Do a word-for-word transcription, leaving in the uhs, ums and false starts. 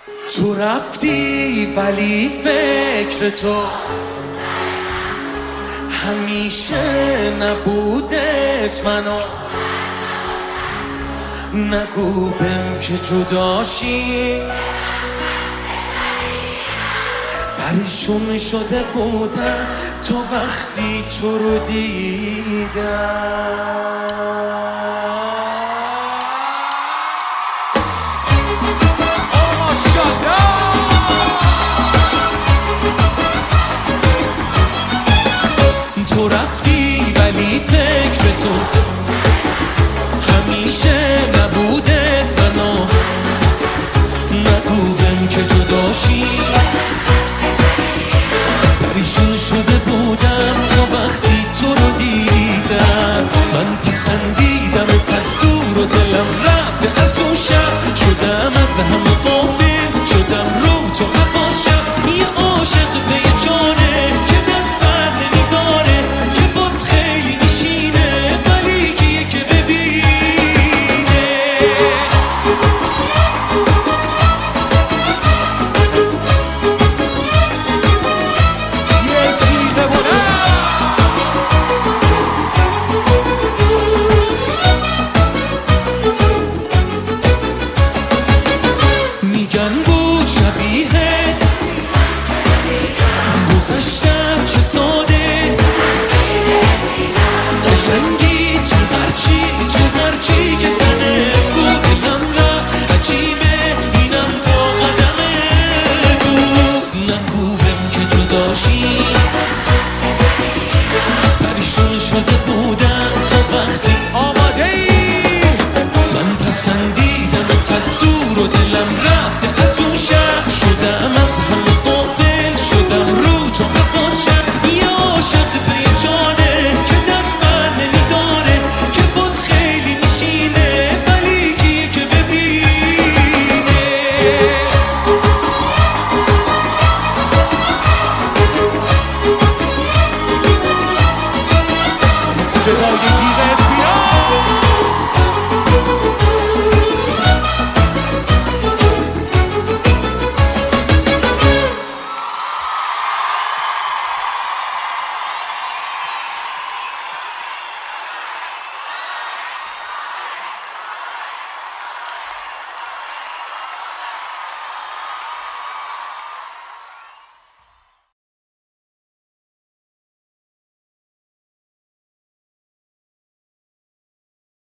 تو رفتی ولی فکر تو همیشه نبودت منو نگو بهم که جداشی پریشون شده بودم تا وقتی تو رو دیدم. تو رفتی ولی فکر تو همیشه نبوده منو نگو بهم که جداشی پریشون شده بودم تا وقتی تو رو دیدم. من پسندیدم از دور و دلم رفته از اون شب شدم از همه قفل